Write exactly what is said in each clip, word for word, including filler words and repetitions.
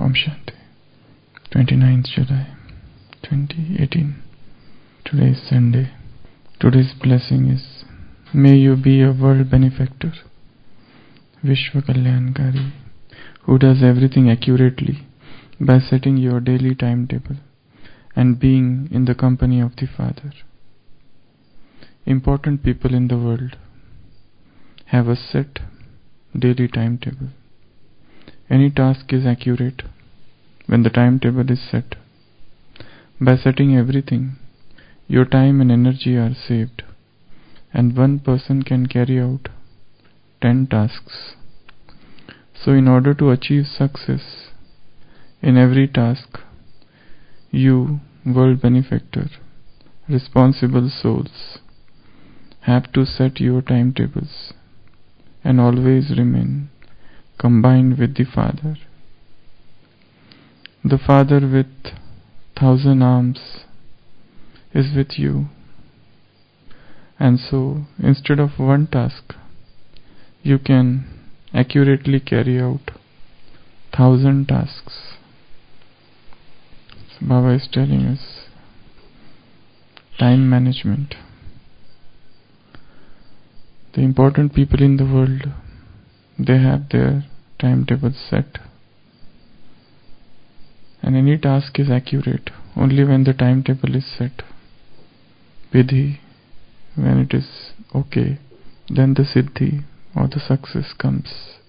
Om Shanti. twenty-ninth July twenty eighteen. Today is Sunday. Today's blessing is, may you be a world benefactor, Vishwa Kalyankari, who does everything accurately by setting your daily timetable and being in the company of the Father. Important people in the world have a set daily timetable. Any task is accurate when the timetable is set. By setting everything, your time and energy are saved, and one person can carry out ten tasks. So in order to achieve success in every task, you, world benefactor, responsible souls, have to set your timetables and always remain combined with the Father. The Father with thousand arms is with you, and so instead of one task, you can accurately carry out thousand tasks. So Baba is telling us time management. The important people in the world, they have their timetable set, and any task is accurate only when the timetable is set. Vidhi, when it is okay, then the siddhi or the success comes.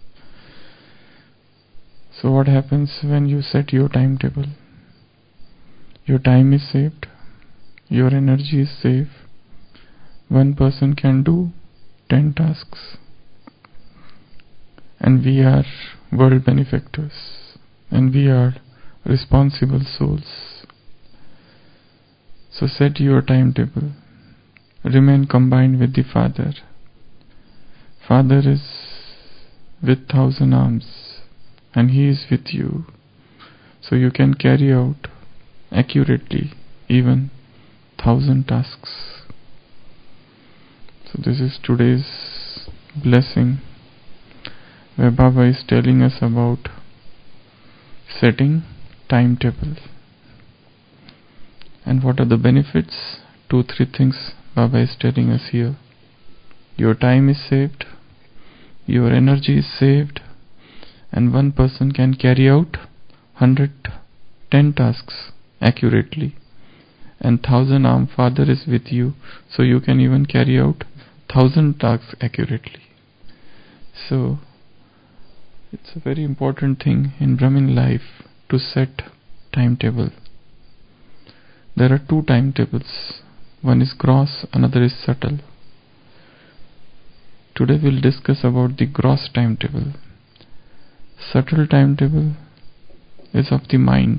So what happens when you set your timetable? Your time is saved, your energy is safe. One person can do ten tasks, and we are world benefactors, and we are responsible souls. So set your timetable, remain combined with the Father. Father is with thousand arms, and He is with you, so you can carry out accurately even thousand tasks. So this is today's blessing, where Baba is telling us about setting timetable. And what are the benefits? Two, three things Baba is telling us here. Your time is saved, your energy is saved, and one person can carry out one hundred ten tasks accurately. And thousand armed Father is with you, so you can even carry out thousand tasks accurately. So it's a very important thing in Brahmin life to set timetable. There are two timetables. One is gross, another is subtle. Today we'll discuss about the gross timetable. Subtle timetable is of the mind.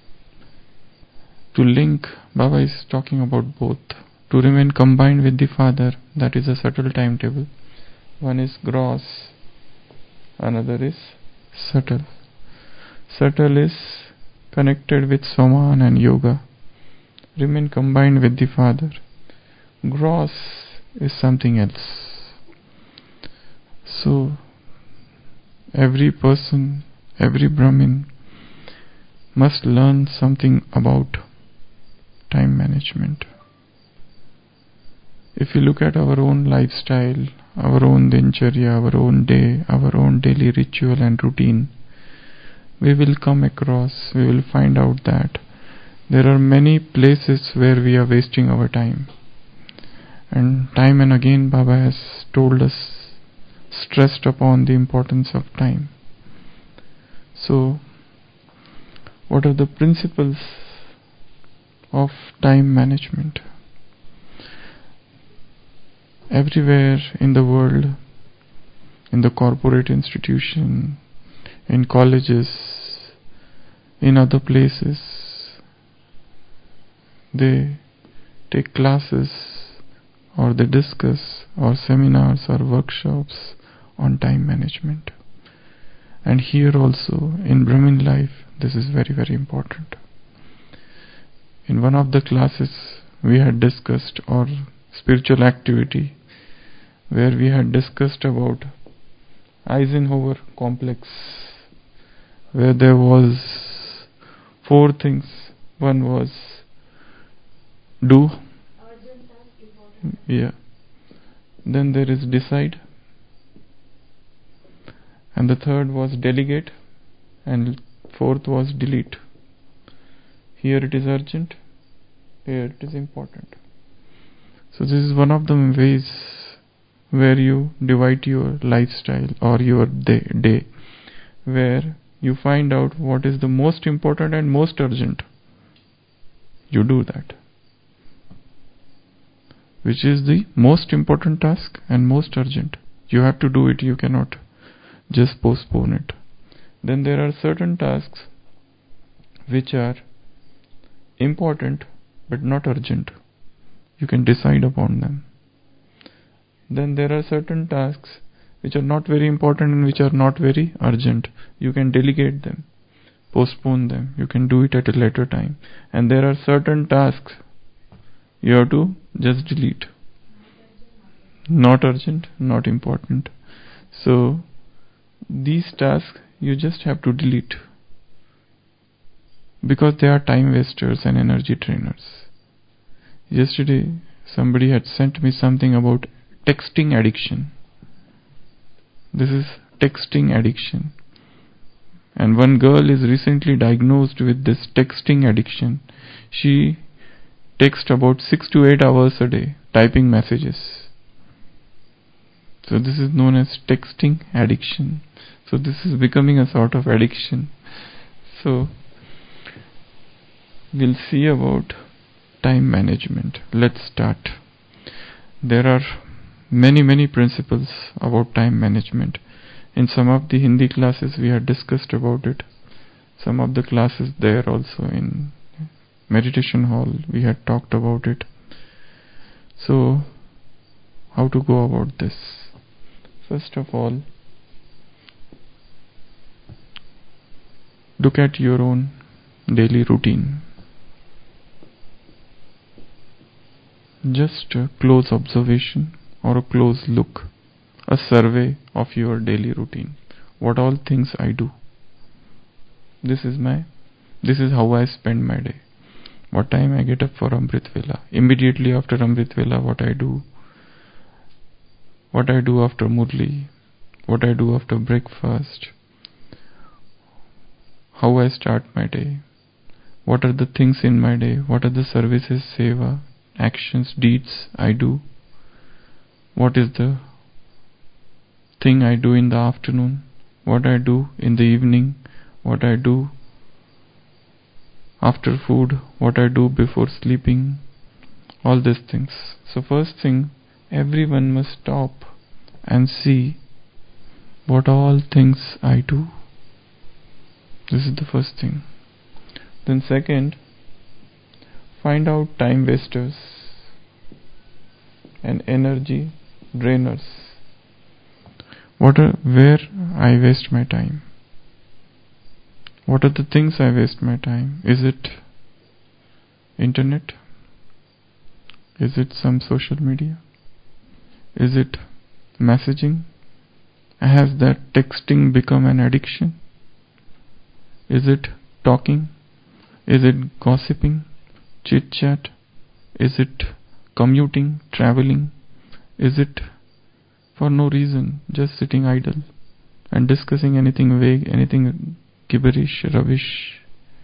To link, Baba is talking about both. To remain combined with the Father, that is a subtle timetable. One is gross, another is subtle. Subtle is connected with Saman and Yoga. Remain combined with the Father. Gross is something else. So, every person, every Brahmin must learn something about time management. If you look at our own lifestyle, our own dincharya, our own day, our own daily ritual and routine, we will come across, we will find out that there are many places where we are wasting our time. And time and again Baba has told us, stressed upon the importance of time. So, what are the principles of time management? Everywhere in the world, in the corporate institution, in colleges, in other places, they take classes or they discuss or seminars or workshops on time management. And here also in Brahmin life, this is very very important. In one of the classes we had discussed, or spiritual activity, where we had discussed about Eisenhower complex, where there was four things. One was do. Yeah. Then there is decide. And the third was delegate. And fourth was delete. Here it is urgent. Here it is important. So this is one of the ways where you divide your lifestyle or your day, day where you find out what is the most important and most urgent. You do that. Which is the most important task and most urgent. You have to do it, you cannot just postpone it. Then there are certain tasks which are important but not urgent. You can decide upon them. Then there are certain tasks which are not very important and which are not very urgent. You can delegate them, postpone them. You can do it at a later time. And there are certain tasks you have to just delete. Not urgent, not important. So these tasks you just have to delete because they are time wasters and energy drainers. Yesterday somebody had sent me something about texting addiction. This is texting addiction. And one girl is recently diagnosed with this texting addiction. She texts about six to eight hours a day, typing messages. So this is known as texting addiction. So this is becoming a sort of addiction. So we'll see about time management. Let's start. There are many many principles about time management. In some of the Hindi classes we had discussed about it. Some of the classes there also in meditation hall we had talked about it. So how to go about this? First of all, look at your own daily routine. Just a close observation or a close look, a survey of your daily routine. What all things I do. This is my, this is how I spend my day. What time I get up for Amrit Vela. Immediately after Amrit Vela, what I do. What I do after Murli. What I do after breakfast. How I start my day. What are the things in my day. What are the services, seva, actions, deeds I do. What is the thing I do in the afternoon. What I do in the evening. What I do after food, what I do before sleeping, all these things. So first thing, everyone must stop and see what all things I do. This is the first thing. Then second, find out time wasters and energy drainers. What are, where I waste my time? What are the things I waste my time? Is it internet? Is it some social media? Is it messaging? Has that texting become an addiction? Is it talking? Is it gossiping? Chit chat? Is it commuting, traveling? Is it for no reason, just sitting idle and discussing anything vague, anything gibberish, rubbish?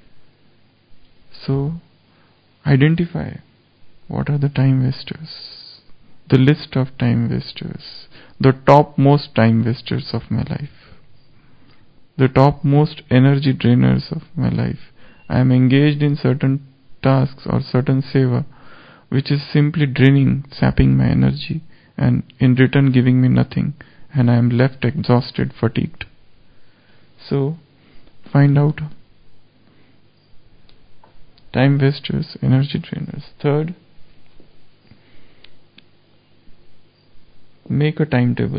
So identify what are the time wasters, the list of time wasters, the topmost time wasters of my life, the topmost energy drainers of my life. I am engaged in certain tasks or certain seva which is simply draining, sapping my energy, and in return giving me nothing, and I am left exhausted, fatigued. So find out time wasters, energy drainers. Third, make a timetable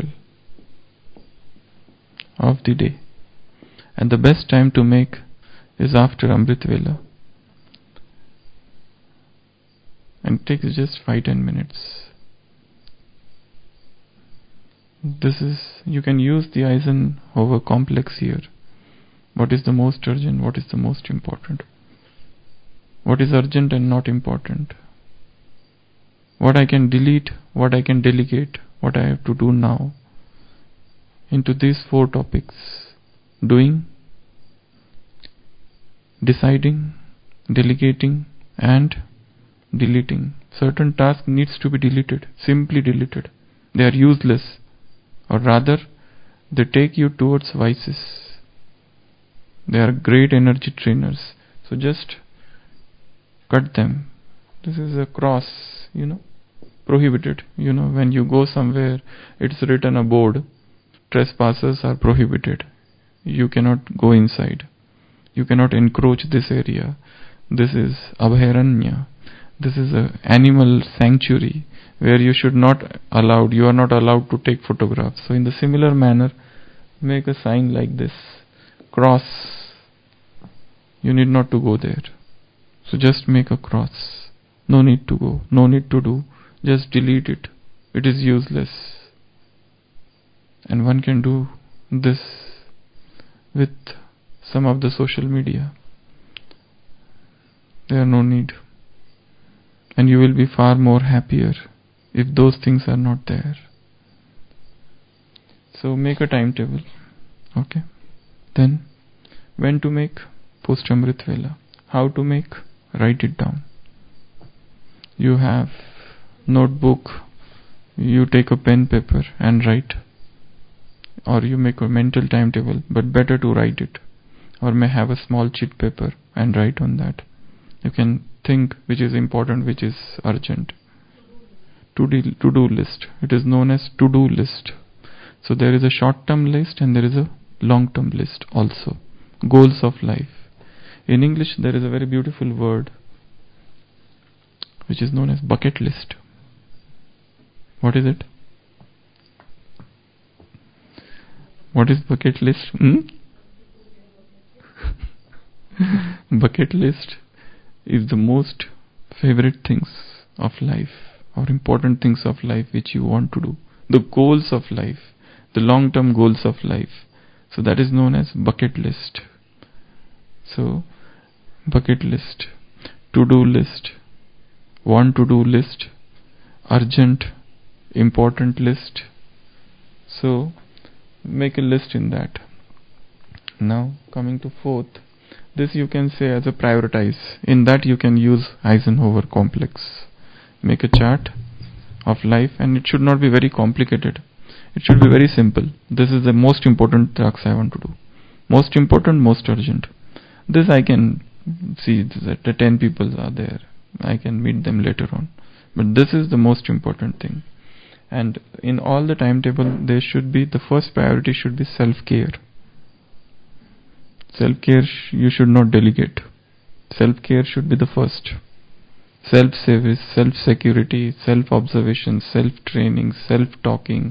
of the day, and the best time to make is after Amrit Vela, and it takes just five to ten minutes. This is, you can use the Eisenhower complex here. What is the most urgent? What is the most important? what is urgent and not important, what I can delete, what I can delegate, what I have to do now. Into these four topics: doing, deciding, delegating, and deleting. Certain tasks needs to be deleted, simply deleted. They are useless, or rather, they take you towards vices. They are great energy trainers. So just cut them. This is a cross, you know, prohibited. You know, when you go somewhere, it's written a board: trespassers are prohibited. You cannot go inside. You cannot encroach this area. This is abharanya. This is an animal sanctuary where you should not allowed. You are not allowed to take photographs. So in the similar manner, make a sign like this: cross. You need not to go there. So just make a cross. No need to go. No need to do. Just delete it. It is useless. And one can do this with some of the social media. There are no need. And you will be far more happier if those things are not there. So make a timetable. Okay. Then when to make? Post Amrit Vela. How to make? Write it down. You have notebook. You take a pen, paper and write. Or you make a mental timetable, but better to write it. Or may have a small sheet paper and write on that. You can think which is important, which is urgent. To-do to-do list. It is known as to-do list. So there is a short-term list and there is a long-term list also. Goals of life. In English there is a very beautiful word which is known as bucket list. What is it? What is bucket list? Hmm? Bucket list is the most favorite things of life, or important things of life which you want to do. The goals of life, the long-term goals of life. So that is known as bucket list. So, bucket list, to-do list, want to do list, urgent, important list. So, make a list in that. Now, coming to fourth. This you can say as a prioritize. In that you can use Eisenhower complex. Make a chart of life, and it should not be very complicated. It should be very simple. This is the most important tasks I want to do. Most important, most urgent. This I can see that the ten people are there. I can meet them later on. But this is the most important thing. And in all the timetable, there should be, the first priority should be self-care. Self-care sh- you should not delegate. Self-care should be the first. Self-service, self-security, self-observation, self-training, self-talking,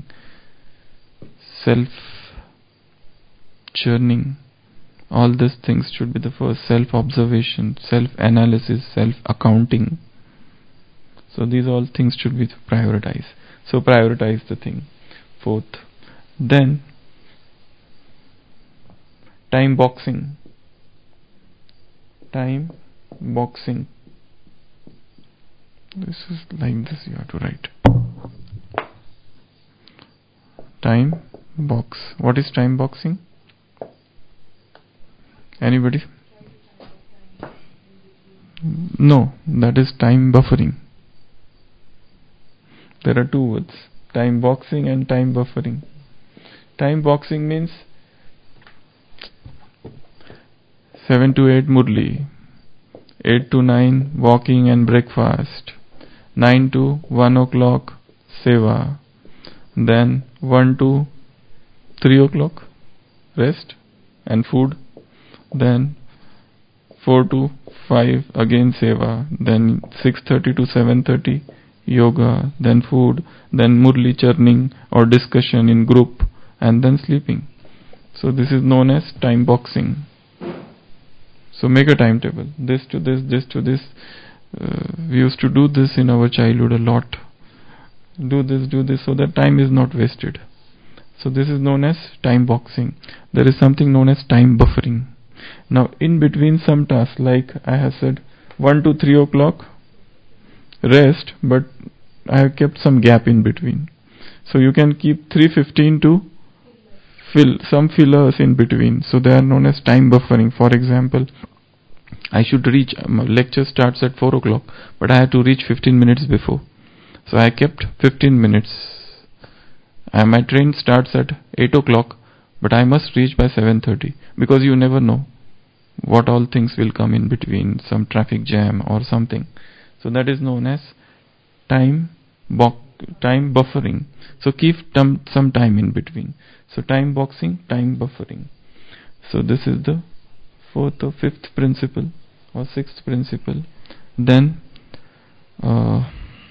self-churning. All these things should be the first. Self-observation, self-analysis, self-accounting. So these all things should be prioritized. So prioritize the thing. Fourth. Then time boxing. Time boxing. This is like this, you have to write. Time box. What is time boxing? Anybody? No, that is time buffering. There are two words, time boxing and time buffering. Time boxing means seven to eight Murli, eight to nine walking and breakfast, nine to one o'clock seva, then one to three o'clock rest and food, then four to five again seva, then six thirty to seven thirty yoga, then food, then murli churning or discussion in group, and then sleeping. So this is known as time boxing. So make a timetable. This to this, this to this. Uh, we used to do this in our childhood a lot. Do this, do this, so that time is not wasted. So this is known as time boxing. There is something known as time buffering. Now in between some tasks, like I have said, one to three o'clock rest, but I have kept some gap in between. So you can keep three fifteen to fill some fillers in between. So they are known as time buffering. For example, I should reach, my lecture starts at four o'clock, but I have to reach fifteen minutes before. So I kept fifteen minutes. And my train starts at eight o'clock, but I must reach by seven thirty, because you never know what all things will come in between, some traffic jam or something. So that is known as time bo- time buffering. So keep tam- some time in between. So time boxing, time buffering. So this is the fourth or fifth principle or sixth principle. Then uh,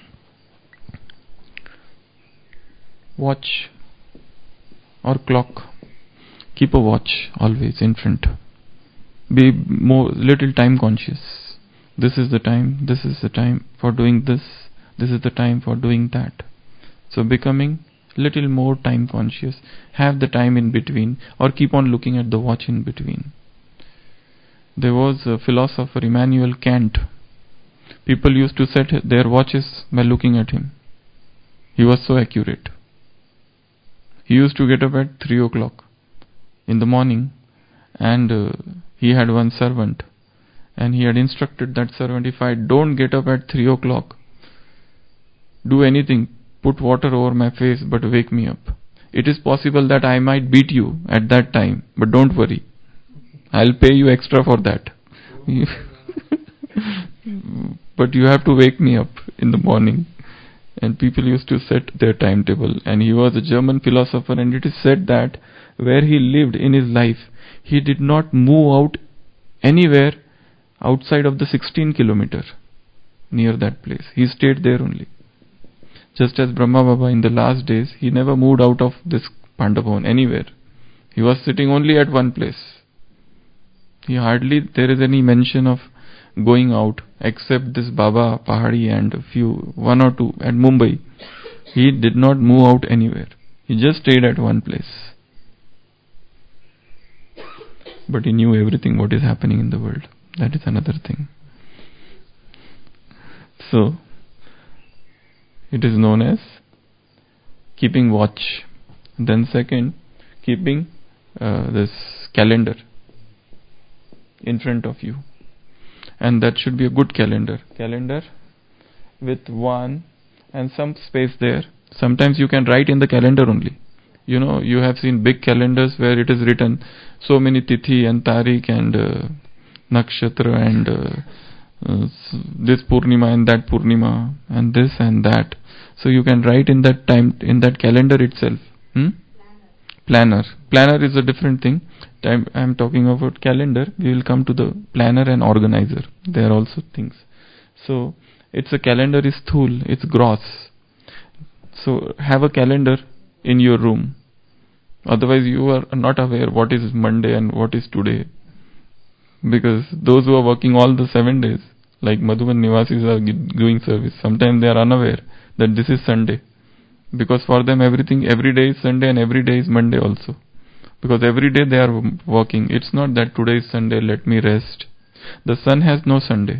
watch or clock. Keep a watch always in front. Be more little time conscious. This is the time, this is the time for doing this, this is the time for doing that. So becoming little more time conscious. Have the time in between, or keep on looking at the watch in between. There was a philosopher, Immanuel Kant. People used to set their watches by looking at him. He was so accurate. He used to get up at three o'clock in the morning, and uh, he had one servant, and he had instructed that servant, if I don't get up at three o'clock, do anything, put water over my face, but wake me up. It is possible that I might beat you at that time, but don't worry, I'll pay you extra for that. But you have to wake me up in the morning. And people used to set their timetable. And he was a German philosopher, and it is said that where he lived in his life, he did not move out anywhere outside of the sixteen kilometer near that place. He stayed there only. Just as Brahma Baba in the last days, he never moved out of this Pandavavan anywhere. He was sitting only at one place. He hardly, there is any mention of going out except this Baba Pahadi and a few, one or two at Mumbai. He did not move out anywhere. He just stayed at one place. But he knew everything what is happening in the world. That is another thing. So, it is known as keeping watch. Then second, keeping uh, this calendar in front of you. And that should be a good calendar. Calendar with one and some space there. Sometimes you can write in the calendar only. You know, you have seen big calendars where it is written so many tithi and tarik and uh, nakshatra and uh, uh, this purnima and that purnima and this and that. So you can write in that time, in that calendar itself. Hmm? Planner. Planner is a different thing. Time I am talking about calendar. We will come to the planner and organizer. They are also things. So it's a calendar is thul, it's gross. So have a calendar in your room. Otherwise you are not aware what is Monday and what is today. Because those who are working all the seven days, like Madhuban Nivasis are doing service, sometimes they are unaware that this is Sunday. Because for them everything, every day is Sunday and every day is Monday also. Because every day they are working. It's not that today is Sunday, let me rest. The sun has no Sunday.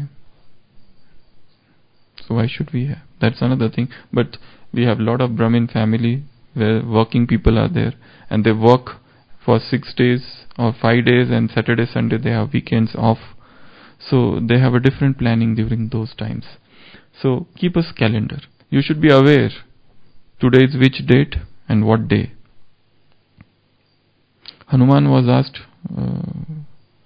So why should we have? That's another thing. But we have a lot of Brahmin family where working people are there. And they work for six days or five days, and Saturday, Sunday they have weekends off. So they have a different planning during those times. So keep a calendar. You should be aware today is which date and what day. Hanuman was asked, uh,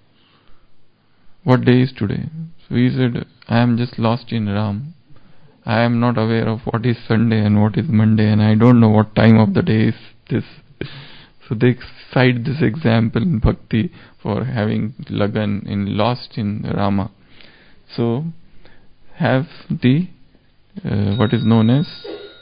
what day is today? So he said, I am just lost in Ram. I am not aware of what is Sunday and what is Monday, and I don't know what time of the day is this. So they cite this example in Bhakti for having Lagan in lost in Rama. So have the uh, what is known as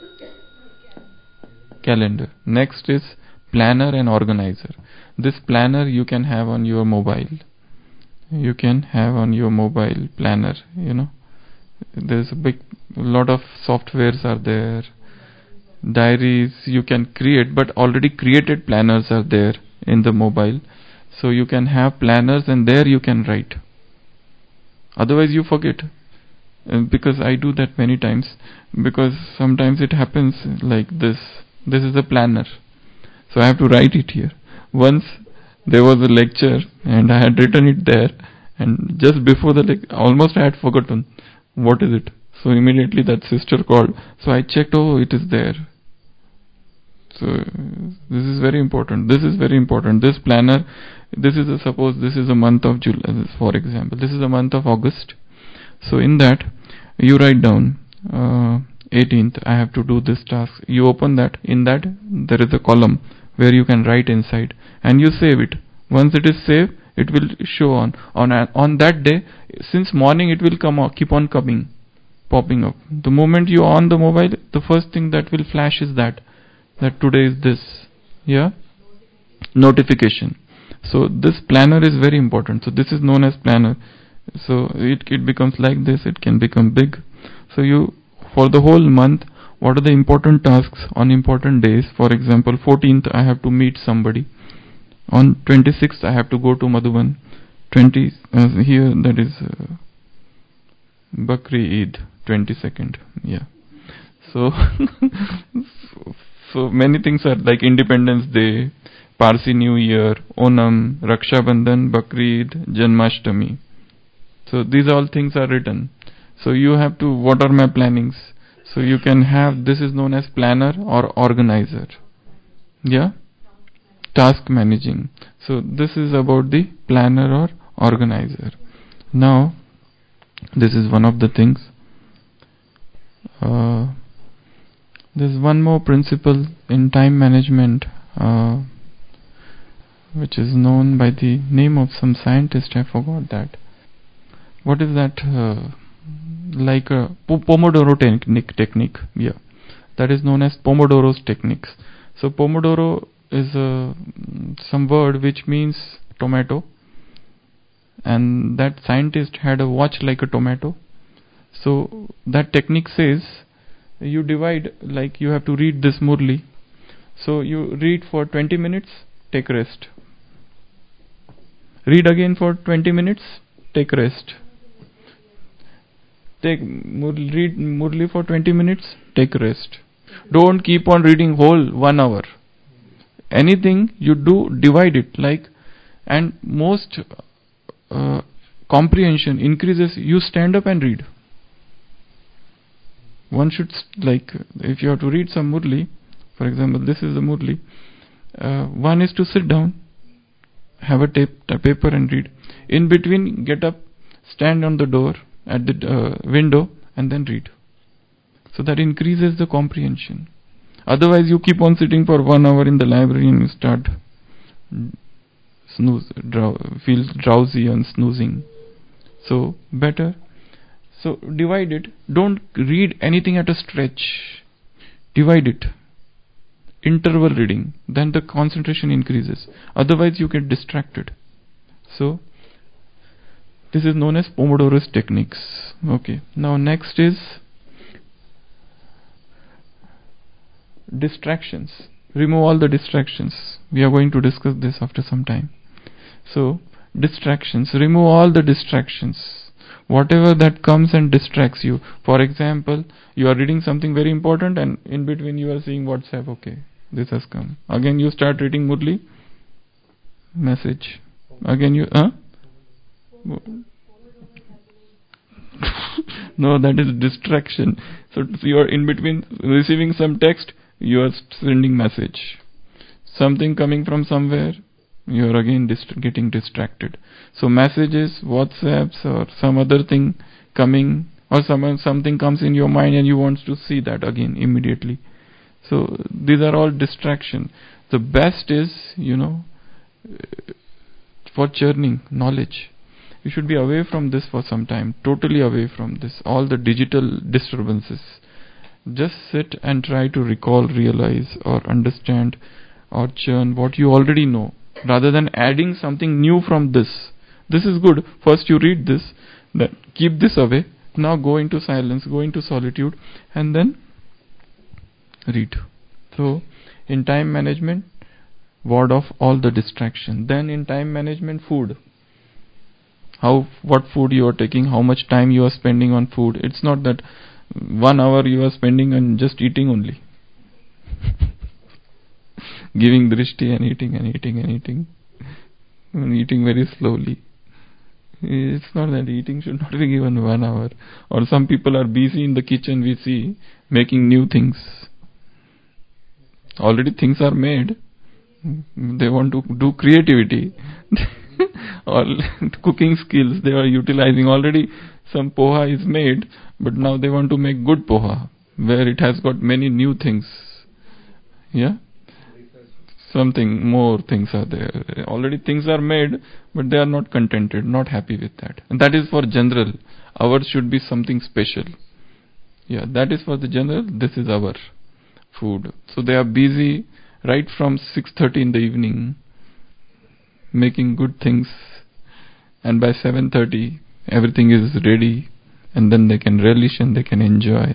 calendar. Next is planner and organizer. This planner you can have on your mobile. You can have on your mobile planner, you know. There's a big lot of softwares are there. Diaries you can create, but already created planners are there in the mobile. So you can have planners and there you can write. Otherwise you forget. Uh, because I do that many times, because sometimes it happens like this. This is a planner, so I have to write it here. Once there was a lecture and I had written it there, and just before the lecture, almost I had forgotten what is it. So immediately that sister called, so I checked, oh, it is there. So this is very important. This is very important. This planner, this is a, suppose this is a month of July, for example. This is a month of August. So in that, you write down uh, eighteenth, I have to do this task. You open that. In that, there is a column where you can write inside, and you save it. Once it is saved, it will show on on a, on that day. Since morning, it will come out, keep on coming, popping up. The moment you on the mobile, the first thing that will flash is that that today is this. Yeah, notification. So this planner is very important. So this is known as planner. So it, it becomes like this, it can become big. So you, for the whole month, what are the important tasks on important days? For example, fourteenth I have to meet somebody. On twenty-sixth I have to go to Madhuban. twenty uh, here, that is uh, Bakri Eid, twenty-second. Yeah. So so many things are like Independence Day, Parsi New Year, Onam, Raksha Bandhan, Bakri Eid, Janmashtami. So these all things are written. So you have to, what are my plannings? So you can have, this is known as planner or organizer. Yeah? Task managing. So this is about the planner or organizer. Now, this is one of the things. Uh, there's one more principle in time management, uh, which is known by the name of some scientist, I forgot that. What is that? Uh, like a Pomodoro technique, technique. Yeah, that is known as Pomodoro's techniques. So Pomodoro is a, some word which means tomato, and that scientist had a watch like a tomato. So that technique says you divide, like you have to read this Murli. So you read for twenty minutes, take rest. Read again for twenty minutes, take rest. Take read Murli for twenty minutes, take rest. Don't keep on reading whole one hour. Anything you do, divide it, like, and most uh, comprehension increases. You stand up and read. One should, like, if you have to read some Murli, for example, this is the Murli. Uh, one is to sit down, have a, tape, a paper and read. In between, get up, stand on the door, at the uh, window, and then read. So that increases the comprehension. Otherwise you keep on sitting for one hour in the library and you start snooze, drow, feel drowsy and snoozing. So better. So divide it. Don't read anything at a stretch. Divide it. Interval reading. Then the concentration increases. Otherwise you get distracted. So this is known as Pomodoro's techniques. Okay. Now next is distractions. Remove all the distractions. We are going to discuss this after some time. So distractions. Remove all the distractions. Whatever that comes and distracts you. For example, you are reading something very important and in between you are seeing WhatsApp. Okay, this has come. Again you start reading Murli. Message. Again you... Huh? No, that is distraction. So you are in between receiving some text, you are sending message. Something coming from somewhere, you are again dist- getting distracted. So messages, WhatsApps or some other thing coming, or some, something comes in your mind and you want to see that again immediately. So these are all distraction. The best is, you know, for churning knowledge. You should be away from this for some time, totally away from this, all the digital disturbances. Just sit and try to recall, realize or understand or churn what you already know, rather than adding something new from this. This is good. First you read this, then keep this away. Now go into silence, go into solitude, and then read. So in time management, ward off all the distraction. Then in time management, food. How, what food you are taking, how much time you are spending on food. It's not that one hour you are spending on just eating only. Giving drishti and eating and eating and eating. And eating very slowly. It's not that eating should not be given one hour. Or some people are busy in the kitchen, we see, making new things. Already things are made. They want to do creativity. All cooking skills they are utilizing. Already some poha is made, but now they want to make good poha, where it has got many new things. Yeah? Something more things are there. Already things are made, but they are not contented, not happy with that. And that is for general. Ours should be something special. Yeah, that is for the general. This is our food. So they are busy right from six thirty in the evening, making good things, and by seven thirty everything is ready, and then they can relish and they can enjoy.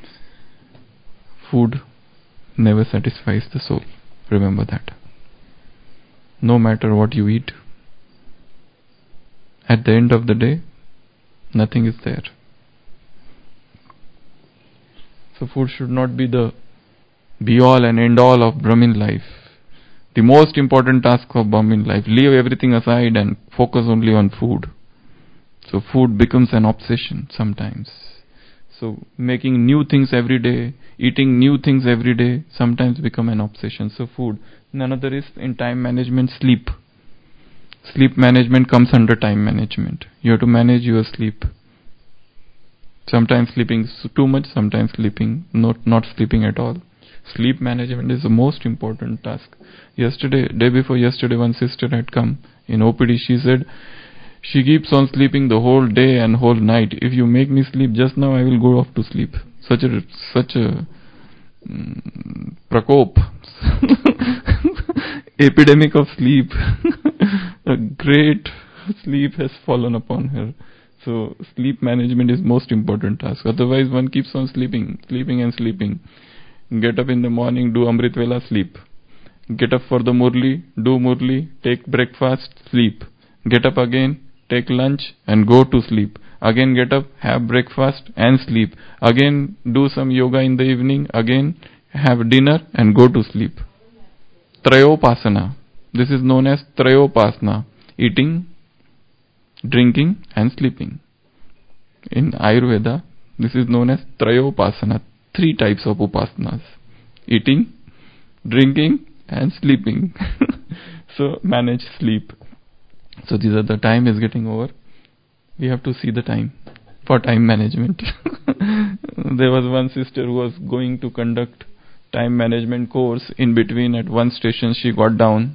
Food never satisfies the soul. Remember that. No matter what you eat, at the end of the day, nothing is there. So food should not be the be-all and end-all of Brahmin life. The most important task of Brahmin life. Leave everything aside and focus only on food. So food becomes an obsession sometimes. So making new things every day, eating new things every day, sometimes become an obsession. So food. Another is in time management, sleep. Sleep management comes under time management. You have to manage your sleep. Sometimes sleeping too much, sometimes sleeping not not sleeping at all. Sleep management is the most important task. Yesterday, day before yesterday, one sister had come in O P D. She said, she keeps on sleeping the whole day and whole night. If you make me sleep just now, I will go off to sleep. Such a such a mm, prakop, epidemic of sleep. A great sleep has fallen upon her. So sleep management is most important task. Otherwise, one keeps on sleeping, sleeping and sleeping. Get up in the morning, do Amrit Vela, sleep. Get up for the Murli, do Murli, take breakfast, sleep. Get up again, take lunch and go to sleep. Again get up, have breakfast and sleep. Again do some yoga in the evening. Again have dinner and go to sleep. Trayopasana. This is known as Trayopasana. Eating, drinking and sleeping. In Ayurveda, this is known as Trayopasana. Three types of upasanas. Eating, drinking and sleeping. So manage sleep. So these are the time is getting over. We have to see the time for time management. There was one sister who was going to conduct time management course. In between at one station she got down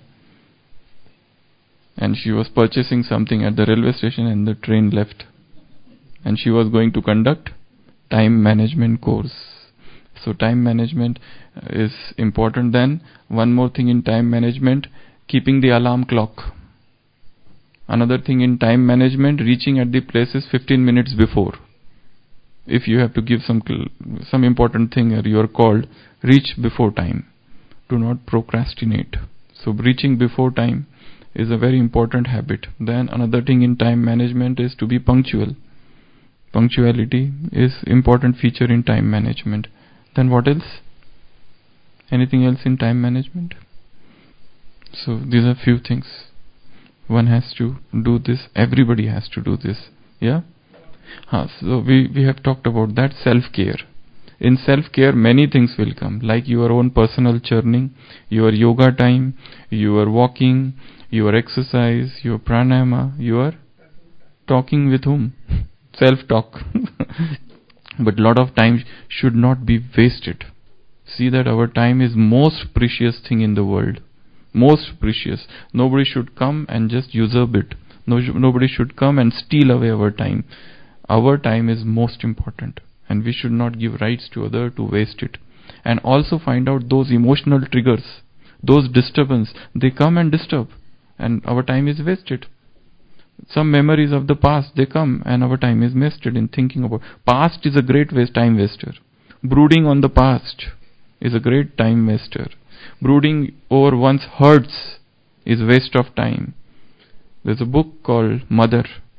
and she was purchasing something at the railway station and the train left. And she was going to conduct time management course. So time management is important. Then one more thing in time management, keeping the alarm clock. Another thing in time management, reaching at the places fifteen minutes before. If you have to give some some important thing or you are called, reach before time. Do not procrastinate. So reaching before time is a very important habit. Then another thing in time management is to be punctual. Punctuality is important feature in time management. Then what else? Anything else in time management? So these are few things. One has to do this. Everybody has to do this. Yeah? Huh, so we, we have talked about that self-care. In self-care, many things will come, like your own personal churning, your yoga time, your walking, your exercise, your pranayama, your talking with whom? Self-talk. But lot of time should not be wasted. See that our time is most precious thing in the world. Most precious. Nobody should come and just usurp it. No, nobody should come and steal away our time. Our time is most important, and we should not give rights to other to waste it. And also find out those emotional triggers, those disturbance. They come and disturb, and our time is wasted. Some memories of the past, they come and our time is wasted in thinking about. Past is a great waste, time waster. Brooding on the past is a great time waster. Brooding over one's hurts is waste of time. There's a book called Mother.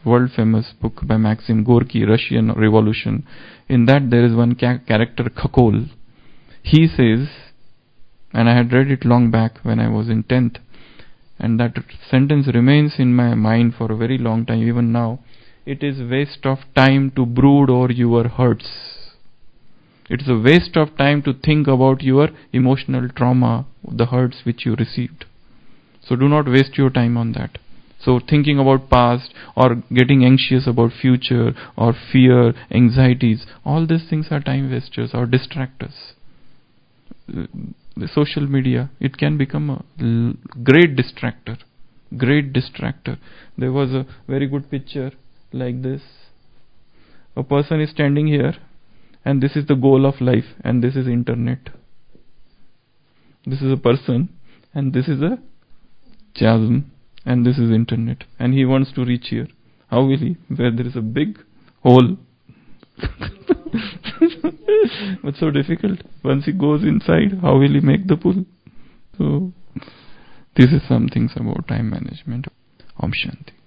world famous book by Maxim Gorky, Russian Revolution. In that there is one ca- character, Khokol. He says, and I had read it long back when I was in tenth, and that sentence remains in my mind for a very long time, even now. It is waste of time to brood over your hurts. It is a waste of time to think about your emotional trauma, the hurts which you received. So do not waste your time on that. So thinking about past or getting anxious about future or fear, anxieties, all these things are time wasters or distractors. The social media, it can become a l- great distractor. Great distractor. There was a very good picture like this. A person is standing here, and this is the goal of life, and this is internet. This is a person, and this is a chasm, and this is internet, and he wants to reach here. How will he? Where there is a big hole. But so difficult. Once he goes inside, how will he make the pull? So this is some things about time management. Om Shanti.